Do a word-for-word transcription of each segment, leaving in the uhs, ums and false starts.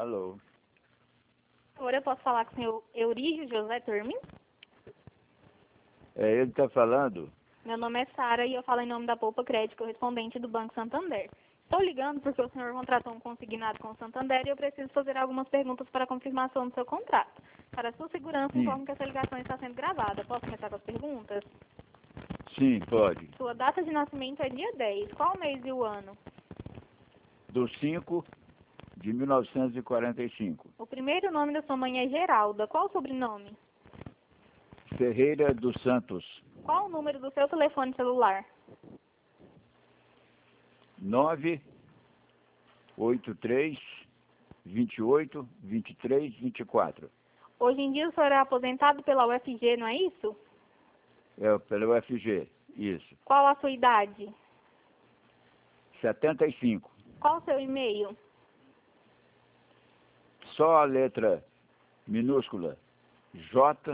Alô? Agora eu posso falar com o senhor Eurígio José Turmin? É ele que está falando? Meu nome é Sara e eu falo em nome da Poupa Crédito, correspondente do Banco Santander. Estou ligando porque o senhor contratou um consignado com o Santander e eu preciso fazer algumas perguntas para confirmação do seu contrato. Para sua segurança, Sim. informo que essa ligação está sendo gravada. Posso começar com as perguntas? Sim, pode. Sua data de nascimento é dia dez. Qual o mês e o ano? Do cinco de mil novecentos e quarenta e cinco. O primeiro nome da sua mãe é Geralda. Qual o sobrenome? Ferreira dos Santos. Qual o número do seu telefone celular? nove oito três, vinte e oito, vinte e três, vinte e quatro. Hoje em dia o senhor é aposentado pela U F G, não é isso? É pela U F G, isso. Qual a sua idade? setenta e cinco. Qual o seu e-mail? Só a letra minúscula J,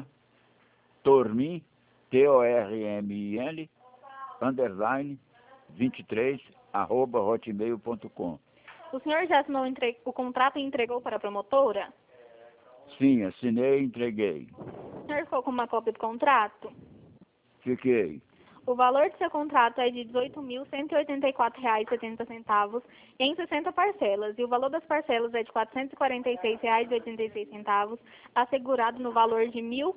Tormin, T O R M I N, underline, vinte e três, arroba hotmail ponto com. O senhor já assinou o, entre... o contrato e entregou para a promotora? Sim, assinei e entreguei. O senhor ficou com uma cópia do contrato? Fiquei. O valor do seu contrato é de dezoito mil cento e oitenta e quatro reais e setenta centavos em sessenta parcelas, e o valor das parcelas é de quatrocentos e quarenta e seis reais e oitenta e seis centavos, assegurado no valor de mil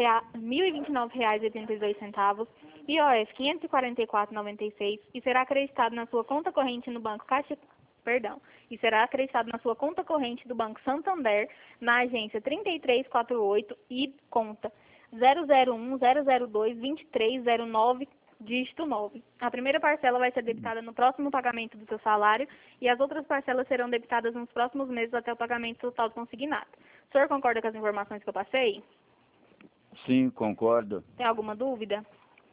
e vinte e nove reais e oitenta e dois centavos, I O F quinhentos e quarenta e quatro reais e noventa e seis centavos, e será acreditado na sua conta corrente no Banco Caixa, perdão, e será acreditado na sua conta corrente do Banco Santander, na agência trinta e três quarenta e oito e conta zero zero um, zero zero dois, vinte e três zero nove, dígito nove. A primeira parcela vai ser debitada no próximo pagamento do seu salário e as outras parcelas serão debitadas nos próximos meses até o pagamento total do consignado. O senhor concorda com as informações que eu passei? Sim, concordo. Tem alguma dúvida?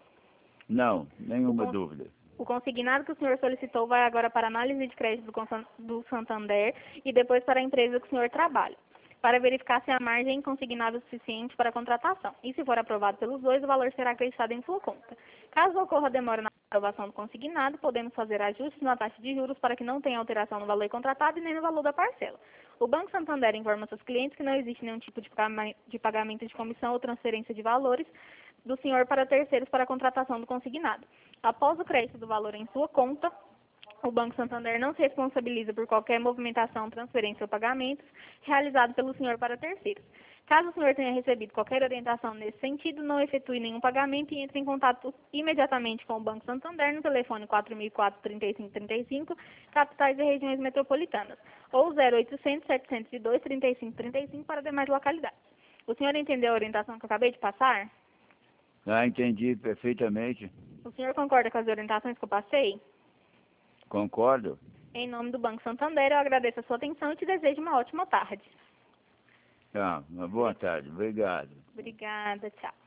Não, nenhuma O con- dúvida. O consignado que o senhor solicitou vai agora para análise de crédito do Consan- do Santander e depois para a empresa que o senhor trabalha, para verificar se a margem consignada é suficiente para a contratação. E se for aprovado pelos dois, o valor será acreditado em sua conta. Caso ocorra demora na aprovação do consignado, podemos fazer ajustes na taxa de juros para que não tenha alteração no valor contratado e nem no valor da parcela. O Banco Santander informa seus clientes que não existe nenhum tipo de pagama- de pagamento de comissão ou transferência de valores do senhor para terceiros para a contratação do consignado. Após o crédito do valor em sua conta, o Banco Santander não se responsabiliza por qualquer movimentação, transferência ou pagamentos realizado pelo senhor para terceiros. Caso o senhor tenha recebido qualquer orientação nesse sentido, não efetue nenhum pagamento e entre em contato imediatamente com o Banco Santander no telefone quatro mil e quatro, trinta e cinco trinta e cinco, capitais e regiões metropolitanas, ou zero oitocentos, setecentos e dois, trinta e cinco trinta e cinco para demais localidades. O senhor entendeu a orientação que eu acabei de passar? Ah, entendi perfeitamente. O senhor concorda com as orientações que eu passei? Concordo. Em nome do Banco Santander, eu agradeço a sua atenção e te desejo uma ótima tarde. Tá, uma boa tarde. Obrigado. Obrigada, tchau.